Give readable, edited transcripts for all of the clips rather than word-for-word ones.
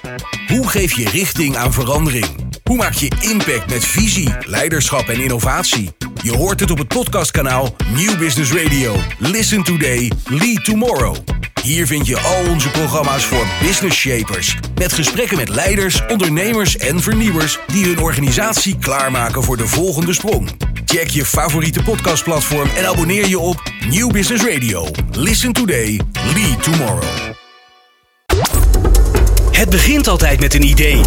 Hoe geef je richting aan verandering? Hoe maak je impact met visie, leiderschap en innovatie? Je hoort het op het podcastkanaal Nieuw Business Radio. Listen today, lead tomorrow. Hier vind je al onze programma's voor business shapers. Met gesprekken met leiders, ondernemers en vernieuwers die hun organisatie klaarmaken voor de volgende sprong. Check je favoriete podcastplatform en abonneer je op Nieuw Business Radio. Listen today, lead tomorrow. Het begint altijd met een idee.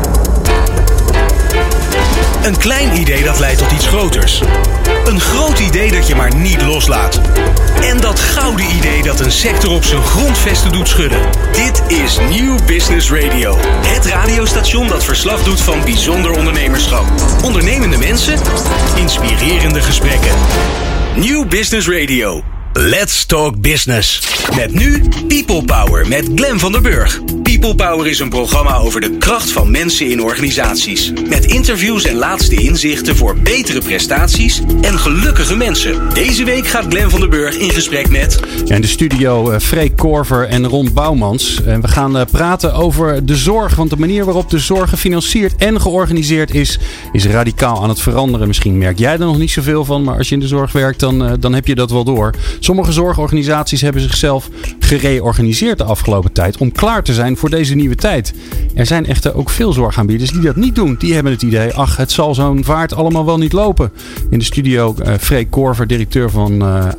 Een klein idee dat leidt tot iets groters. Een groot idee dat je maar niet loslaat. En dat gouden idee dat een sector op zijn grondvesten doet schudden. Dit is Nieuw Business Radio. Het radiostation dat verslag doet van bijzonder ondernemerschap. Ondernemende mensen, inspirerende gesprekken. Nieuw Business Radio. Let's talk business. Met nu People Power met Glenn van der Burg. People Power is een programma over de kracht van mensen in organisaties. Met interviews en laatste inzichten voor betere prestaties en gelukkige mensen. Deze week gaat Glenn van der Burg in gesprek met... Ja, in de studio Freek Korver en Ron Bouwmans. En we gaan praten over de zorg. Want de manier waarop de zorg gefinancierd en georganiseerd is radicaal aan het veranderen. Misschien merk jij er nog niet zoveel van. Maar als je in de zorg werkt, dan heb je dat wel door. Sommige zorgorganisaties hebben zichzelf gereorganiseerd de afgelopen tijd om klaar te zijn voor deze nieuwe tijd. Er zijn echter ook veel zorgaanbieders die dat niet doen. Die hebben het idee, het zal zo'n vaart allemaal wel niet lopen. In de studio Freek Korver, directeur van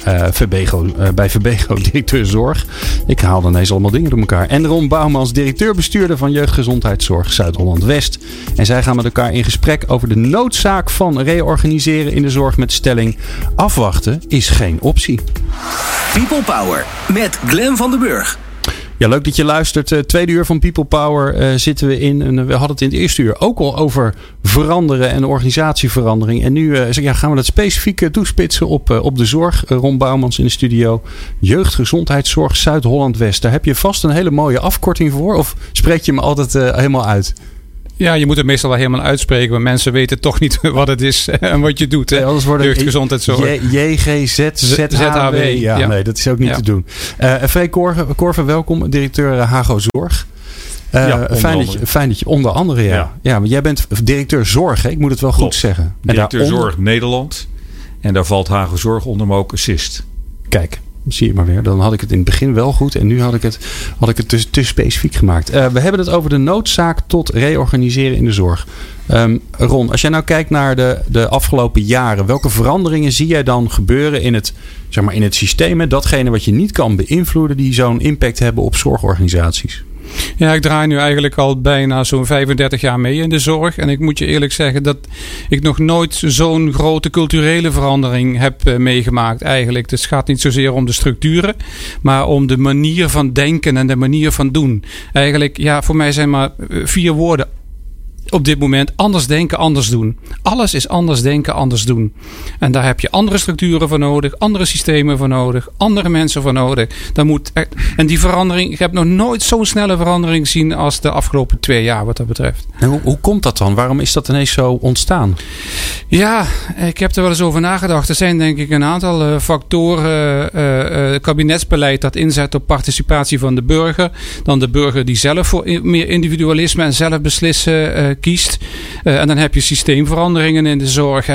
bij Verbego, directeur zorg. Ik haal dan ineens allemaal dingen door elkaar. En Ron Bouwmans, directeur-bestuurder van Jeugdgezondheidszorg Zuid-Holland-West. En zij gaan met elkaar in gesprek over de noodzaak van reorganiseren in de zorg met de stelling: afwachten is geen optie. People Power met Glenn van der Burg. Ja, leuk dat je luistert. Tweede uur van People Power zitten we in. En we hadden het in het eerste uur ook al over veranderen en organisatieverandering. En nu gaan we dat specifiek toespitsen op de zorg. Ron Bouwmans in de studio. Jeugdgezondheidszorg Zuid-Holland-West. Daar heb je vast een hele mooie afkorting voor. Of spreek je me altijd helemaal uit? Ja, je moet het meestal wel helemaal uitspreken. Want mensen weten toch niet wat het is en wat je doet. Anders wordt het Jeugdgezondheidszorg. JGZZHW. Ja, nee, dat is ook niet te doen. Freek Korver, welkom. Directeur Hago Zorg. Fijn dat je onder andere, ja, maar jij bent directeur zorg, hè? Ik moet het wel goed zeggen. Directeur zorg Nederland. En daar valt Hago Zorg onder, maar ook Assist. Kijk. Zie je maar weer. Dan had ik het in het begin wel goed. En nu had ik het dus te specifiek gemaakt. We hebben het over de noodzaak tot reorganiseren in de zorg. Ron, als jij nou kijkt naar de afgelopen jaren. Welke veranderingen zie jij dan gebeuren in het systeem? Datgene wat je niet kan beïnvloeden. Die zo'n impact hebben op zorgorganisaties. Ja, ik draai nu eigenlijk al bijna zo'n 35 jaar mee in de zorg. En ik moet je eerlijk zeggen dat ik nog nooit zo'n grote culturele verandering heb meegemaakt eigenlijk. Dus het gaat niet zozeer om de structuren, maar om de manier van denken en de manier van doen. Eigenlijk, voor mij zijn maar 4 woorden op dit moment: anders denken, anders doen. Alles is anders denken, anders doen. En daar heb je andere structuren voor nodig, andere systemen voor nodig, andere mensen voor nodig. En die verandering, ik heb nog nooit zo'n snelle verandering gezien als de afgelopen 2 jaar wat dat betreft. En hoe komt dat dan? Waarom is dat ineens zo ontstaan? Ja, ik heb er wel eens over nagedacht. Er zijn denk ik een aantal factoren. Kabinetsbeleid dat inzet op participatie van de burger. Dan de burger die zelf voor meer individualisme en zelf beslissen kiest. En dan heb je systeemveranderingen in de zorg.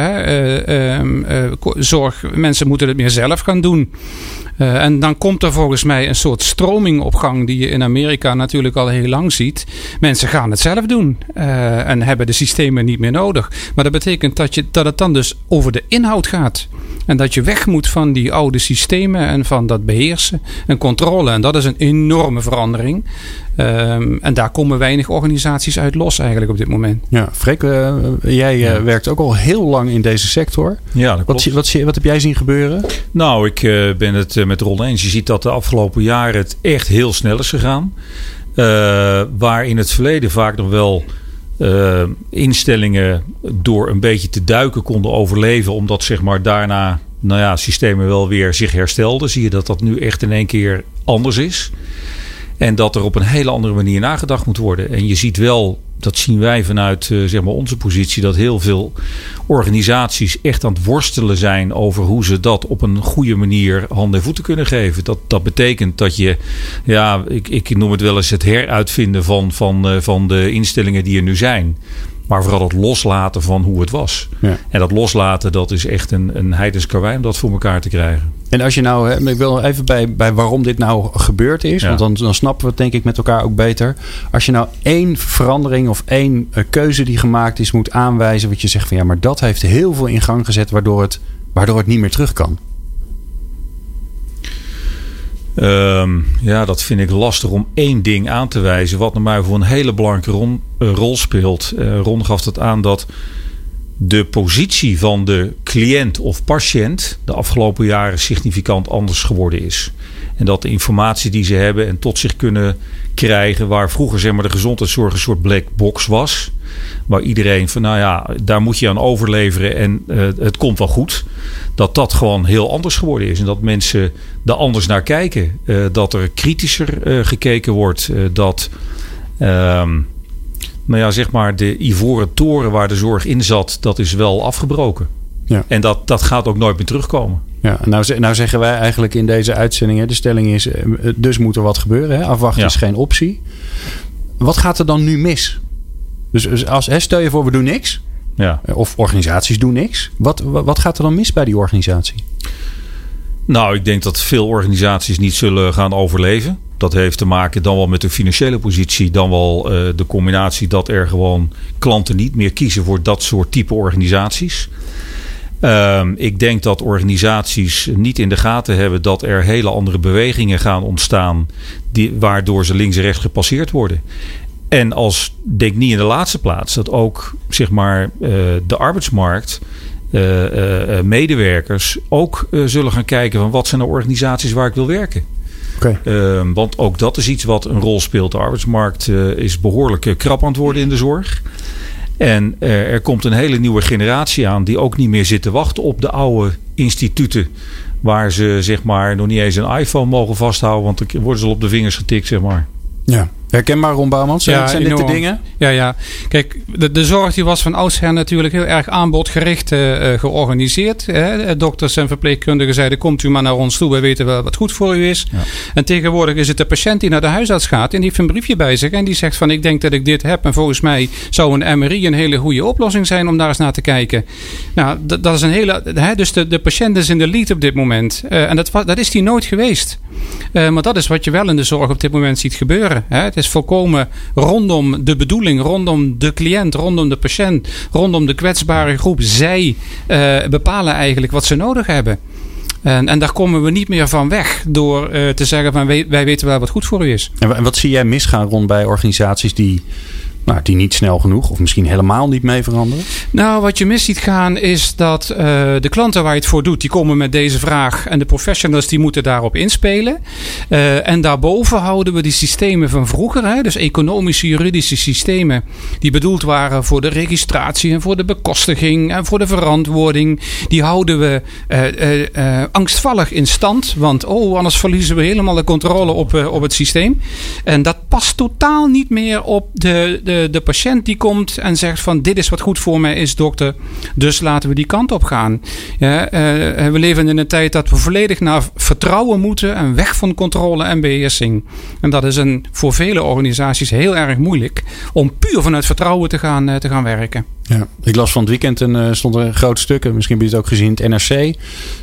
Mensen moeten het meer zelf gaan doen. En dan komt er volgens mij een soort stroming op gang die je in Amerika natuurlijk al heel lang ziet. Mensen gaan het zelf doen en hebben de systemen niet meer nodig. Maar dat betekent dat het dan dus over de inhoud gaat. En dat je weg moet van die oude systemen en van dat beheersen en controle. En dat is een enorme verandering. En daar komen weinig organisaties uit los eigenlijk op dit moment. Ja, Freek, jij werkt ook al heel lang in deze sector. Ja, dat klopt. Wat heb jij zien gebeuren? Nou, ik ben het met Ron eens. Je ziet dat de afgelopen jaren het echt heel snel is gegaan. Waar in het verleden vaak nog wel instellingen door een beetje te duiken konden overleven. Omdat zeg maar daarna systemen wel weer zich herstelden. Zie je dat nu echt in één keer anders is. En dat er op een hele andere manier nagedacht moet worden. En je ziet wel, dat zien wij vanuit zeg maar onze positie, dat heel veel organisaties echt aan het worstelen zijn over hoe ze dat op een goede manier handen en voeten kunnen geven. Dat betekent dat je, ik noem het wel eens het heruitvinden van de instellingen die er nu zijn. Maar vooral het loslaten van hoe het was. Ja. En dat loslaten, dat is echt een heidens karwei om dat voor elkaar te krijgen. En als je nou, ik wil even bij waarom dit nou gebeurd is. Ja. Want dan snappen we het denk ik met elkaar ook beter. Als je nou één verandering of één keuze die gemaakt is moet aanwijzen. Wat je zegt van maar dat heeft heel veel in gang gezet waardoor het niet meer terug kan. Dat vind ik lastig om één ding aan te wijzen. Wat naar mij voor een hele belangrijke rol speelt. Ron gaf het aan dat de positie van de cliënt of patiënt de afgelopen jaren significant anders geworden is. En dat de informatie die ze hebben en tot zich kunnen krijgen, waar vroeger zeg maar de gezondheidszorg een soort black box was. Waar iedereen van daar moet je aan overleveren en het komt wel goed. Dat gewoon heel anders geworden is. En dat mensen er anders naar kijken. Dat er kritischer gekeken wordt. Dat zeg maar de ivoren toren waar de zorg in zat, dat is wel afgebroken. Ja. En dat gaat ook nooit meer terugkomen. Ja, nou zeggen wij eigenlijk in deze uitzending, de stelling is, dus moet er wat gebeuren. Hè? Afwachten is geen optie. Wat gaat er dan nu mis? Dus stel je voor, we doen niks. Ja. Of organisaties doen niks. Wat gaat er dan mis bij die organisatie? Nou, ik denk dat veel organisaties niet zullen gaan overleven. Dat heeft te maken dan wel met de financiële positie. Dan wel de combinatie dat er gewoon klanten niet meer kiezen voor dat soort type organisaties. Ik denk dat organisaties niet in de gaten hebben dat er hele andere bewegingen gaan ontstaan. Waardoor ze links en rechts gepasseerd worden. En denk niet in de laatste plaats dat ook zeg maar de arbeidsmarkt, medewerkers ook zullen gaan kijken van wat zijn de organisaties waar ik wil werken. Okay. Want ook dat is iets wat een rol speelt. De arbeidsmarkt is behoorlijk krap aan het worden in de zorg. En er komt een hele nieuwe generatie aan die ook niet meer zit te wachten op de oude instituten. Waar ze zeg maar nog niet eens een iPhone mogen vasthouden. Want dan worden ze al op de vingers getikt zeg maar. Ja. Herkenbaar, Ron Bouwmans? Zijn dit de dingen? Ja. Kijk, de zorg die was van oudsher natuurlijk heel erg aanbodgericht georganiseerd. Dokters en verpleegkundigen zeiden, komt u maar naar ons toe. Wij weten wel wat goed voor u is. Ja. En tegenwoordig is het de patiënt die naar de huisarts gaat. En die heeft een briefje bij zich. En die zegt van, ik denk dat ik dit heb. En volgens mij zou een MRI een hele goede oplossing zijn om daar eens naar te kijken. Nou, dat is een hele... Dus de patiënt is in de lead op dit moment. En dat is die nooit geweest. Maar dat is wat je wel in de zorg op dit moment ziet gebeuren. Het is volkomen rondom de bedoeling, rondom de cliënt, rondom de patiënt, rondom de kwetsbare groep. Zij bepalen eigenlijk wat ze nodig hebben. En daar komen we niet meer van weg door te zeggen van wij weten wel wat goed voor u is. En wat zie jij misgaan, Ron, bij organisaties die niet snel genoeg of misschien helemaal niet mee veranderen? Nou, wat je mis ziet gaan is dat de klanten waar je het voor doet, die komen met deze vraag. En de professionals die moeten daarop inspelen. En daarboven houden we die systemen van vroeger. Dus economische, juridische systemen die bedoeld waren voor de registratie en voor de bekostiging en voor de verantwoording. Die houden we angstvallig in stand. Want anders verliezen we helemaal de controle op het systeem. En dat past totaal niet meer op de patiënt die komt en zegt van dit is wat goed voor mij is, dokter. Dus laten we die kant op gaan. Ja, we leven in een tijd dat we volledig naar vertrouwen moeten en weg van controle en beheersing. En dat is voor vele organisaties heel erg moeilijk om puur vanuit vertrouwen te gaan werken. Ja, ik las van het weekend stond er een groot stuk, misschien heb je het ook gezien, het NRC,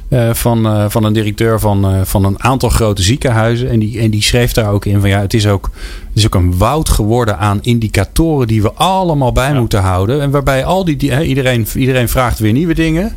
van een directeur van een aantal grote ziekenhuizen. En die schreef daar ook in van het is ook een woud geworden aan indicatoren die we allemaal bij moeten houden. En waarbij iedereen vraagt weer nieuwe dingen.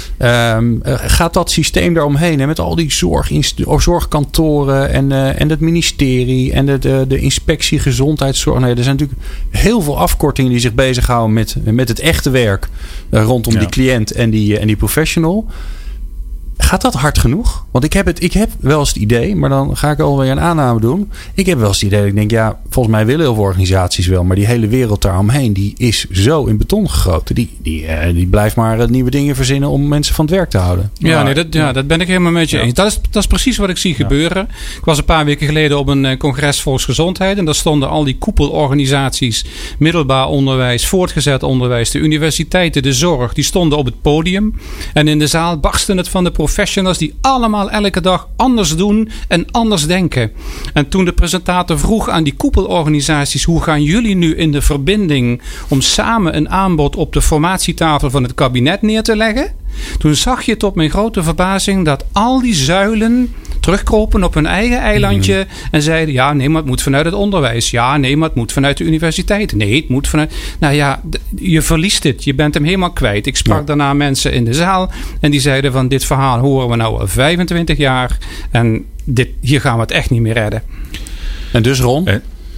Gaat dat systeem daaromheen, met al die zorgkantoren en het ministerie en de inspectie gezondheidszorg. Er zijn natuurlijk heel veel afkortingen die zich bezighouden met het echte werk rondom die cliënt en die professional. Gaat dat hard genoeg? Want ik heb wel eens het idee, maar dan ga ik alweer een aanname doen. Ik heb wel eens het idee dat ik denk, ja, volgens mij willen heel veel organisaties wel. Maar die hele wereld daaromheen, die is zo in beton gegoten. Die blijft maar nieuwe dingen verzinnen om mensen van het werk te houden. Dat ben ik helemaal met je eens. Dat is precies wat ik zie gebeuren. Ik was een paar weken geleden op een congres volksgezondheid. En daar stonden al die koepelorganisaties, middelbaar onderwijs, voortgezet onderwijs, de universiteiten, de zorg. Die stonden op het podium. En in de zaal barsten het van de professionals die allemaal elke dag anders doen en anders denken. En toen de presentator vroeg aan die koepelorganisaties, hoe gaan jullie nu in de verbinding om samen een aanbod op de formatietafel van het kabinet neer te leggen? Toen zag je tot mijn grote verbazing dat al die zuilen terugkropen op hun eigen eilandje en zeiden, ja, nee, maar het moet vanuit het onderwijs. Ja, nee, maar het moet vanuit de universiteit. Nee, het moet vanuit... Nou ja, je verliest het. Je bent hem helemaal kwijt. Ik sprak daarna mensen in de zaal en die zeiden van, dit verhaal horen we nou al 25 jaar en hier gaan we het echt niet meer redden. En dus Ron?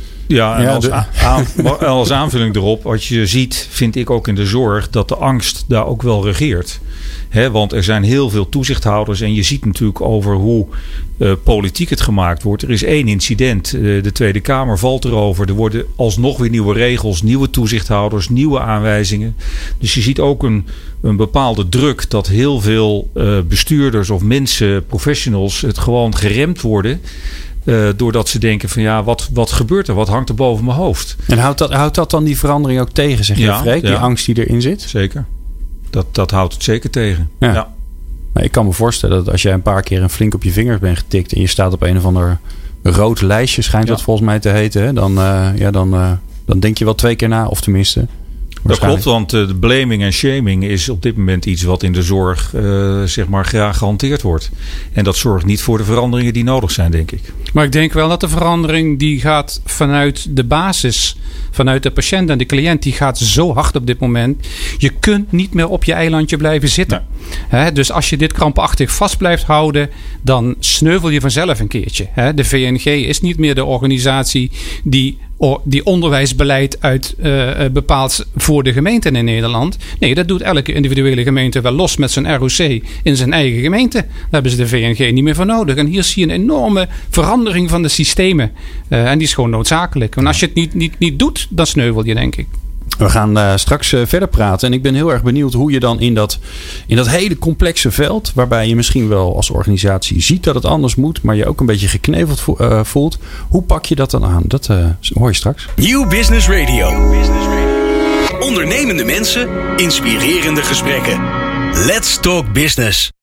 Als aanvulling erop, wat je ziet, vind ik ook in de zorg, dat de angst daar ook wel regeert. Want er zijn heel veel toezichthouders en je ziet natuurlijk over hoe politiek het gemaakt wordt. Er is 1 incident, de Tweede Kamer valt erover. Er worden alsnog weer nieuwe regels, nieuwe toezichthouders, nieuwe aanwijzingen. Dus je ziet ook een bepaalde druk dat heel veel bestuurders of mensen, professionals, het gewoon geremd worden. Doordat ze denken van ja, wat gebeurt er? Wat hangt er boven mijn hoofd? En houdt dat dan die verandering ook tegen, zeg je, Freek? Die angst die erin zit? Zeker. Dat houdt het zeker tegen. Ja. Nou, ik kan me voorstellen dat als jij een paar keer flink op je vingers bent getikt en je staat op een of ander rood lijstje, schijnt dat volgens mij te heten, hè? Dan denk je wel 2 keer na, of tenminste. Dat klopt, want de blaming en shaming is op dit moment iets wat in de zorg graag gehanteerd wordt. En dat zorgt niet voor de veranderingen die nodig zijn, denk ik. Maar ik denk wel dat de verandering die gaat vanuit de basis, vanuit de patiënt en de cliënt, die gaat zo hard op dit moment. Je kunt niet meer op je eilandje blijven zitten. Nee. Dus als je dit krampachtig vast blijft houden, dan sneuvel je vanzelf een keertje. De VNG is niet meer de organisatie die onderwijsbeleid bepaalt voor de gemeenten in Nederland. Nee, dat doet elke individuele gemeente wel los met zijn ROC in zijn eigen gemeente. Daar hebben ze de VNG niet meer voor nodig. En hier zie je een enorme verandering van de systemen. En die is gewoon noodzakelijk. Want als je het niet doet, dan sneuvel je, denk ik. We gaan straks verder praten. En ik ben heel erg benieuwd hoe je dan in dat hele complexe veld, waarbij je misschien wel als organisatie ziet dat het anders moet, maar je ook een beetje gekneveld voelt. Hoe pak je dat dan aan? Dat hoor je straks. Nieuw Business Radio. Ondernemende mensen, inspirerende gesprekken. Let's talk business.